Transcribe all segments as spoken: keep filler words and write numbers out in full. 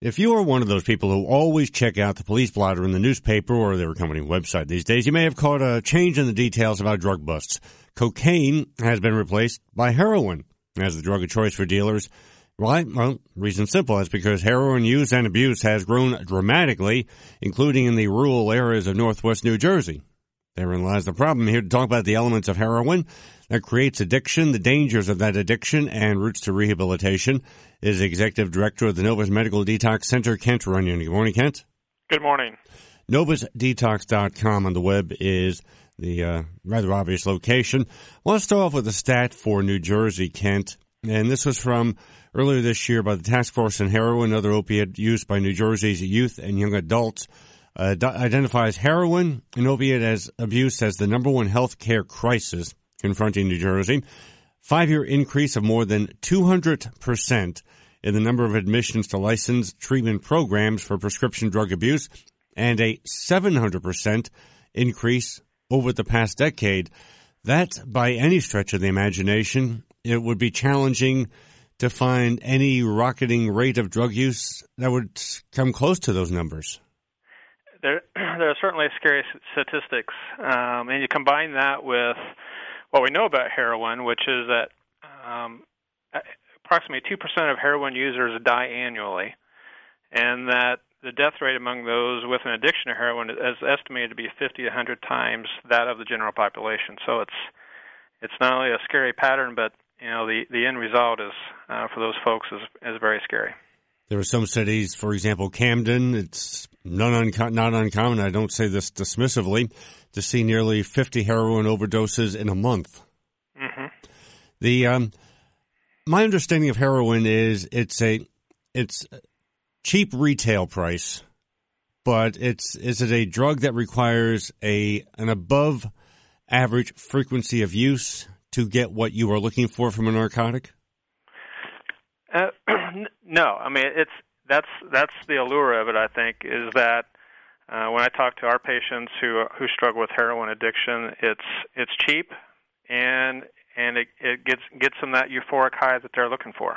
If you are one of those people who always check out the police blotter in the newspaper or their company website these days, you may have caught a change in the details about drug busts. Cocaine has been replaced by heroin as the drug of choice for dealers. Why? Well, reason simple. It's because heroin use and abuse has grown dramatically, including in the rural areas of northwest New Jersey. Therein lies the problem. Here to talk about the elements of heroin that creates addiction, the dangers of that addiction, and routes to rehabilitation is Executive Director of the Novus Medical Detox Center, Kent Runyon. Good morning, Kent. Good morning. novus detox dot com on the web is the uh, rather obvious location. Well, let's start off with a stat for New Jersey, Kent. And this was from earlier this year by the Task Force on Heroin and Other Opiate Use by New Jersey's Youth and Young Adults. Uh, d- identifies heroin and opiate as abuse as the number one health care crisis confronting New Jersey. Five-year increase of more than two hundred percent in the number of admissions to licensed treatment programs for prescription drug abuse, and a seven hundred percent increase over the past decade. That, by any stretch of the imagination, it would be challenging to find any rocketing rate of drug use that would come close to those numbers. There, there are certainly scary statistics, um, and you combine that with what we know about heroin, which is that um, approximately two percent of heroin users die annually, and that the death rate among those with an addiction to heroin is estimated to be fifty to one hundred times that of the general population. So it's it's not only a scary pattern, but you know the, the end result is uh, for those folks is is very scary. There are some cities, for example, Camden, it's not, unco- not uncommon, I don't say this dismissively, to see nearly fifty heroin overdoses in a month. Mm-hmm. The um, my understanding of heroin is it's a it's cheap retail price, but it's is it a drug that requires a an above average frequency of use to get what you are looking for from a narcotic? Uh, no, I mean it's that's that's the allure of it. I think is that uh, when I talk to our patients who who struggle with heroin addiction, it's it's cheap and and it, it gets gets them that euphoric high that they're looking for.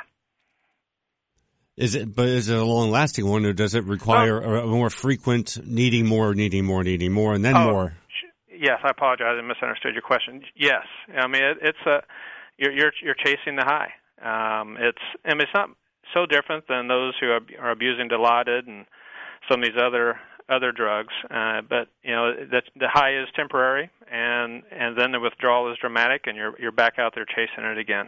Is it? But is it a long lasting one, or does it require oh. a more frequent needing more, needing more, needing more, and then oh, more? Yes, I apologize. I misunderstood your question. Yes, I mean it, it's a you're you're you're chasing the high. Um, it's I mean, it's not so different than those who are, are abusing Dilaudid and some of these other other drugs. Uh, but you know, the, the high is temporary, and, and then the withdrawal is dramatic, and you're you're back out there chasing it again.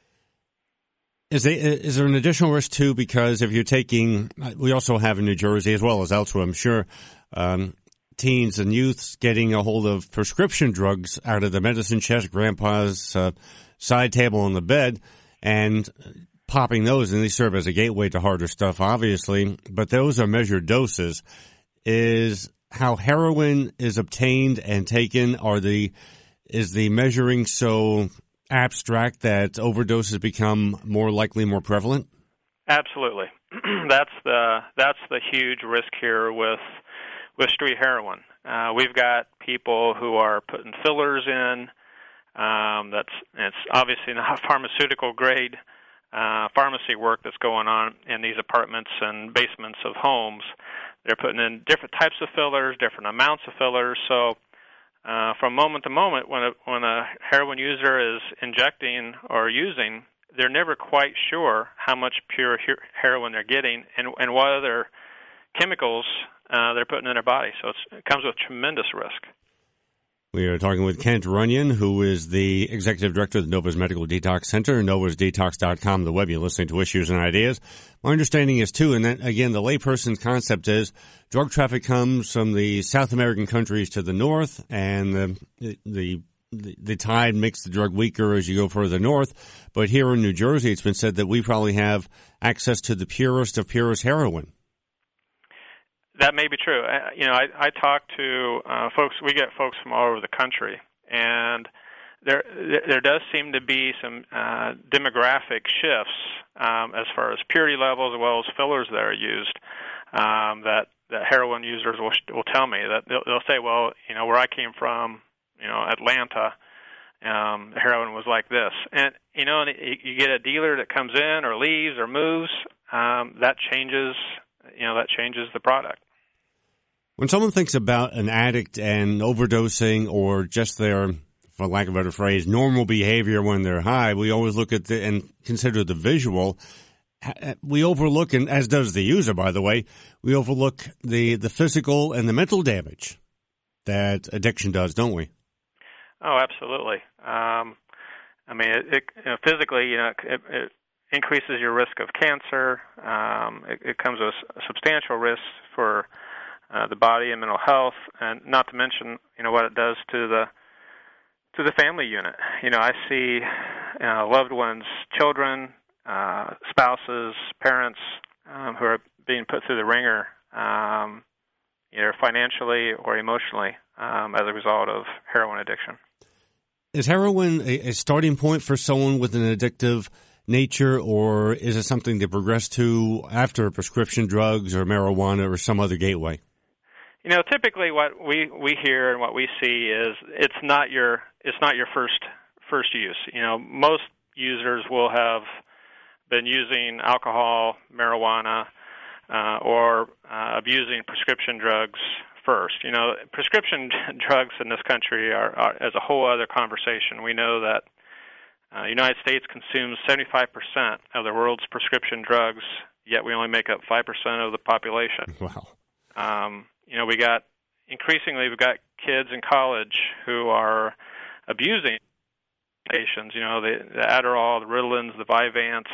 Is there, is there an additional risk too? Because if you're taking, we also have in New Jersey as well as elsewhere, I'm sure, um, teens and youths getting a hold of prescription drugs out of the medicine chest, grandpa's uh, side table on the bed, and popping those, and they serve as a gateway to harder stuff, obviously, but those are measured doses. Is how heroin is obtained and taken, are the is the measuring so abstract that overdoses become more likely, more prevalent? Absolutely. that's the that's the huge risk here with with street heroin. Uh, we've got people who are putting fillers in. Um, that's it's obviously not pharmaceutical grade uh, pharmacy work that's going on in these apartments and basements of homes. They're putting in different types of fillers, different amounts of fillers. So uh, from moment to moment, when a, when a heroin user is injecting or using, they're never quite sure how much pure he- heroin they're getting and, and what other chemicals uh, they're putting in their body. So it's, it comes with tremendous risk. We are talking with Kent Runyon, who is the Executive Director of the Novus Medical Detox Center, novus detox dot com, the web. You're listening to Issues and Ideas. My understanding is, too, and then, again, the layperson's concept is drug traffic comes from the South American countries to the north, and the, the, the, the tide makes the drug weaker as you go further north. But here in New Jersey, it's been said that we probably have access to the purest of purest heroin. That may be true. Uh, you know, I, I talk to uh, folks. We get folks from all over the country, and there there does seem to be some uh, demographic shifts um, as far as purity levels, as well as fillers that are used. Um, that that heroin users will will tell me that they'll, they'll say, well, you know, where I came from, you know, Atlanta, um, the heroin was like this, and you know, and you get a dealer that comes in or leaves or moves, um, that changes. you know, that changes the product. When someone thinks about an addict and overdosing or just their, for lack of a better phrase, normal behavior when they're high, we always look at the, and consider the visual. We overlook, and as does the user, by the way, we overlook the, the physical and the mental damage that addiction does, don't we? Oh, absolutely. Um, I mean, it, it, you know, physically, you know, it, it increases your risk of cancer. Um, it, it comes with substantial risks for uh, the body and mental health, and not to mention, you know, what it does to the to the family unit. You know, I see uh, loved ones, children, uh, spouses, parents um, who are being put through the ringer, um, either financially or emotionally, um, as a result of heroin addiction. Is heroin a, a starting point for someone with an addictive nature, or is it something to progress to after prescription drugs or marijuana or some other gateway? You know, typically what we, we hear and what we see is it's not your it's not your first first use. You know, most users will have been using alcohol, marijuana, uh, or uh, abusing prescription drugs first. You know, prescription drugs in this country are, are as a whole other conversation. We know that uh, the United States consumes seventy-five percent of the world's prescription drugs, yet we only make up five percent of the population. Wow. Um, you know, we got, increasingly we've got kids in college who are abusing medications, you know, the, the Adderall, the Ritalins, the Vyvanse,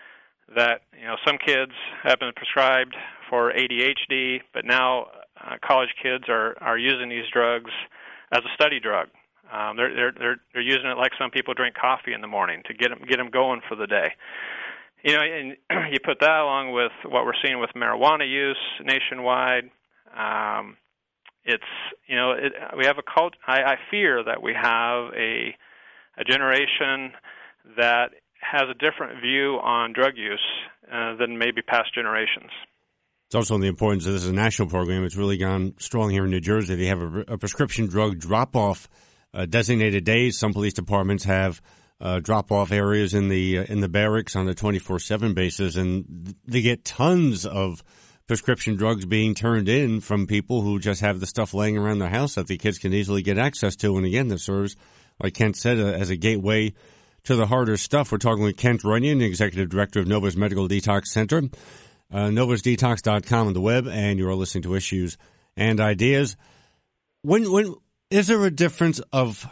that, you know, some kids have been prescribed for A D H D, but now uh, college kids are, are using these drugs as a study drug. Um, they're, they're, they're, they're using it like some people drink coffee in the morning to get them, get them going for the day. You know, and you put that along with what we're seeing with marijuana use nationwide. Um, it's, you know, it, we have a cult. I, I fear that we have a a generation that has a different view on drug use uh, than maybe past generations. It's also the importance of this is a national program. It's really gone strong here in New Jersey. They have a, a prescription drug drop-off uh, designated days. Some police departments have uh, drop-off areas in the uh, in the barracks on a twenty-four seven basis, and they get tons of prescription drugs being turned in from people who just have the stuff laying around their house that the kids can easily get access to. And again, this serves, like Kent said, uh, as a gateway to the harder stuff. We're talking with Kent Runyon, the Executive Director of Novus Medical Detox Center, uh, novus detox dot com on the web, and you're listening to Issues and Ideas. When, when, is there a difference of,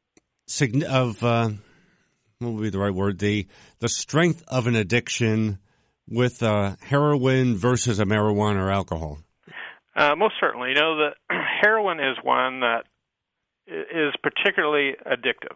of uh, what would be the right word, the, the strength of an addiction with uh, heroin versus a marijuana or alcohol? Uh, most certainly. You know, the heroin is one that is particularly addictive.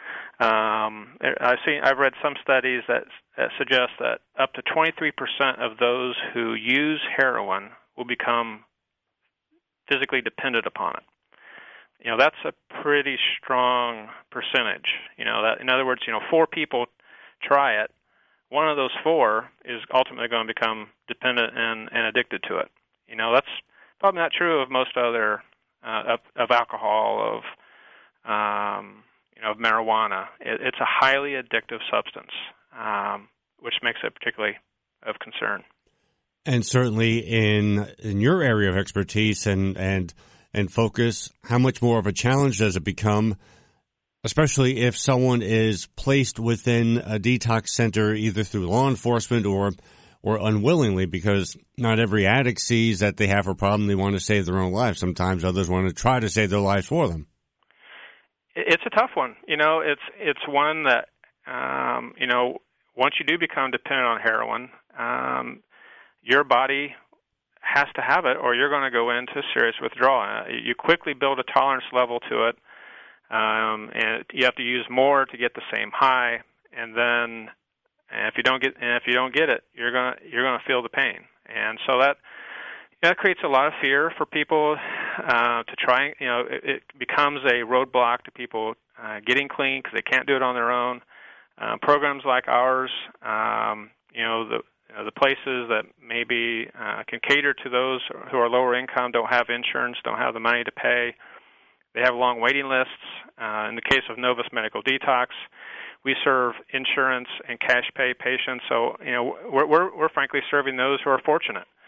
Um, I've seen, I've read some studies that, that suggest that up to twenty-three percent of those who use heroin will become physically dependent upon it. You know, that's a pretty strong percentage. You know, that, in other words, you know, four people try it. One of those four is ultimately going to become dependent and, and addicted to it. You know, that's probably not true of most other, uh, of, of alcohol, of, um, you know, of marijuana. It, it's a highly addictive substance, um, which makes it particularly of concern. And certainly in in your area of expertise and, and, and focus, how much more of a challenge does it become, especially if someone is placed within a detox center either through law enforcement or or unwillingly, because not every addict sees that they have a problem. They want to save their own life. Sometimes others want to try to save their lives for them. It's a tough one. You know, it's it's one that, um, you know, once you do become dependent on heroin, um, your body has to have it or you're going to go into serious withdrawal. You quickly build a tolerance level to it. Um, and you have to use more to get the same high, and then and if you don't get and if you don't get it, you're gonna you're gonna feel the pain, and so that that creates a lot of fear for people uh, to try. You know, it, it becomes a roadblock to people uh, getting clean because they can't do it on their own. Uh, programs like ours, um, you know, the you know, the places that maybe uh, can cater to those who are lower income, don't have insurance, don't have the money to pay. They have long waiting lists. Uh, in the case of Novus Medical Detox, we serve insurance and cash pay patients. So, you know, we're we're, we're frankly serving those who are fortunate.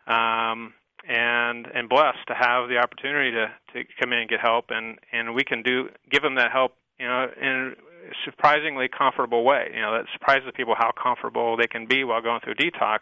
um, and and blessed to have the opportunity to, to come in and get help, and, and we can do give them that help, you know, in a surprisingly comfortable way. You know, that surprises people how comfortable they can be while going through detox.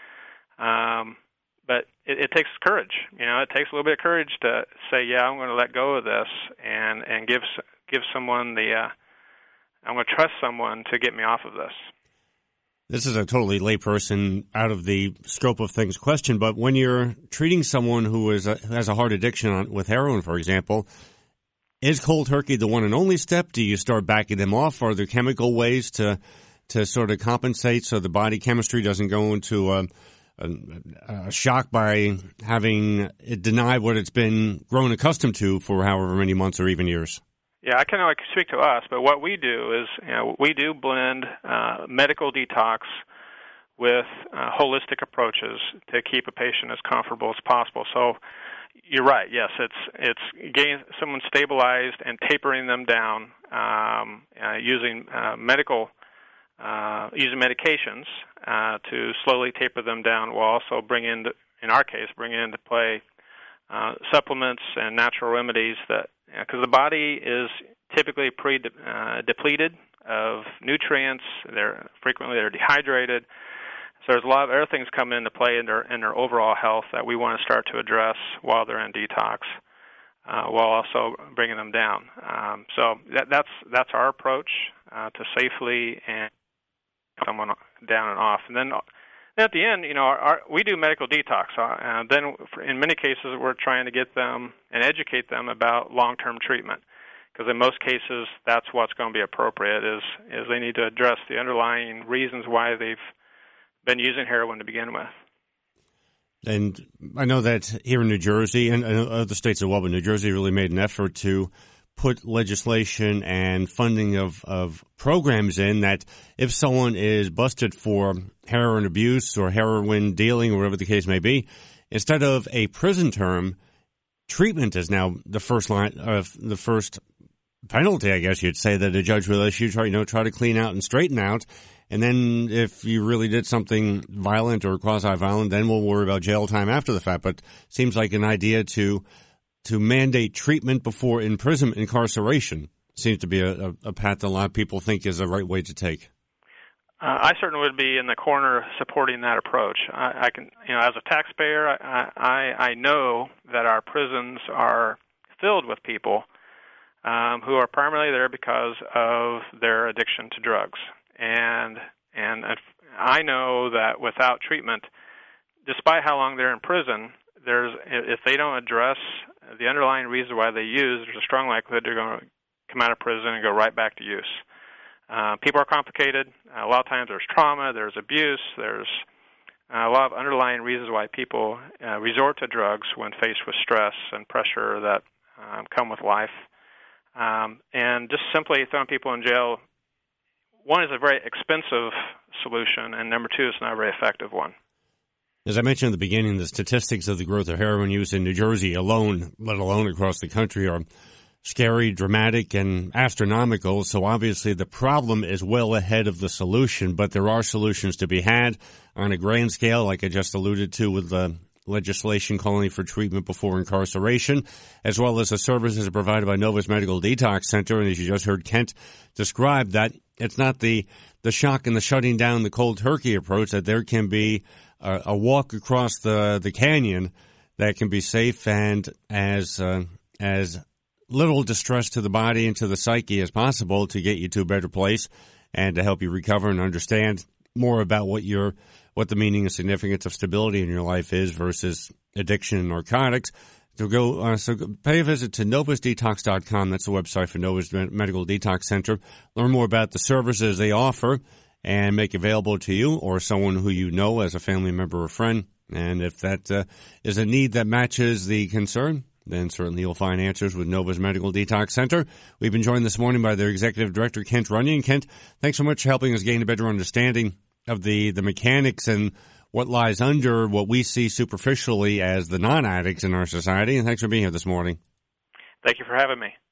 Um, but it, it takes courage. You know, it takes a little bit of courage to say, yeah, I'm going to let go of this and and give give someone the uh, I'm going to trust someone to get me off of this. This is a totally layperson, out of the scope of things question, but when you're treating someone who is a, has a hard addiction on, with heroin, for example, is cold turkey the one and only step? Do you start backing them off? Are there chemical ways to to sort of compensate so the body chemistry doesn't go into a, a, a shock by having it deny what it's been grown accustomed to for however many months or even years? Yeah, I can only speak to us, but what we do is, you know, we do blend uh, medical detox with uh, holistic approaches to keep a patient as comfortable as possible. So you're right. Yes, it's it's getting someone stabilized and tapering them down um, uh, using uh, medical uh, using medications uh, to slowly taper them down, while also bring in, in our case, bring into play uh, supplements and natural remedies that. Because the body is typically pre-depleted uh, of nutrients. They're frequently they're dehydrated. So there's a lot of other things come into play in their in their overall health that we want to start to address while they're in detox, uh, while also bringing them down. Um, so that, that's that's our approach uh, to safely and someone down and off. And then at the end, you know, our, our, we do medical detox. Uh, then, for, in many cases, we're trying to get them and educate them about long-term treatment, because in most cases, that's what's going to be appropriate. Is is they need to address the underlying reasons why they've been using heroin to begin with. And I know that here in New Jersey and other states as well, but New Jersey really made an effort to put legislation and funding of, of programs in that if someone is busted for heroin abuse or heroin dealing or whatever the case may be, instead of a prison term, treatment is now the first line of the first penalty, I guess you'd say, that a judge will issue. Try, you know, try to clean out and straighten out. And then if you really did something violent or quasi-violent, then we'll worry about jail time after the fact. But it seems like an idea to to mandate treatment before imprisonment, incarceration, seems to be a, a, a path that a lot of people think is the right way to take. Uh, I certainly would be in the corner supporting that approach. I, I can, you know, as a taxpayer, I, I, I know that our prisons are filled with people um, who are primarily there because of their addiction to drugs, and and I know that without treatment, despite how long they're in prison, there's if they don't address the underlying reason why they use, there's a strong likelihood they're going to come out of prison and go right back to use. Uh, people are complicated. Uh, a lot of times there's trauma, there's abuse, there's uh, a lot of underlying reasons why people uh, resort to drugs when faced with stress and pressure that um, come with life. Um, and just simply throwing people in jail, one, is a very expensive solution, and number two, it's not a very effective one. As I mentioned at the beginning, the statistics of the growth of heroin use in New Jersey alone, let alone across the country, are scary, dramatic, and astronomical. So obviously the problem is well ahead of the solution, but there are solutions to be had on a grand scale, like I just alluded to with the legislation calling for treatment before incarceration, as well as the services provided by Novus Medical Detox Center. And as you just heard Kent describe, that it's not the, the shock and the shutting down, the cold turkey approach, that there can be a, a walk across the, the canyon that can be safe and as uh, as little distress to the body and to the psyche as possible to get you to a better place and to help you recover and understand more about what your what the meaning and significance of stability in your life is versus addiction and narcotics. So go, uh, so pay a visit to novus detox dot com. That's the website for Novus Medical Detox Center. Learn more about the services they offer and make available to you or someone who you know as a family member or friend. And if that uh, is a need that matches the concern, then certainly you'll find answers with Novus Medical Detox Center. We've been joined this morning by their Executive Director, Kent Runyon. Kent, thanks so much for helping us gain a better understanding of the, the mechanics and what lies under what we see superficially as the non-addicts in our society. And thanks for being here this morning. Thank you for having me.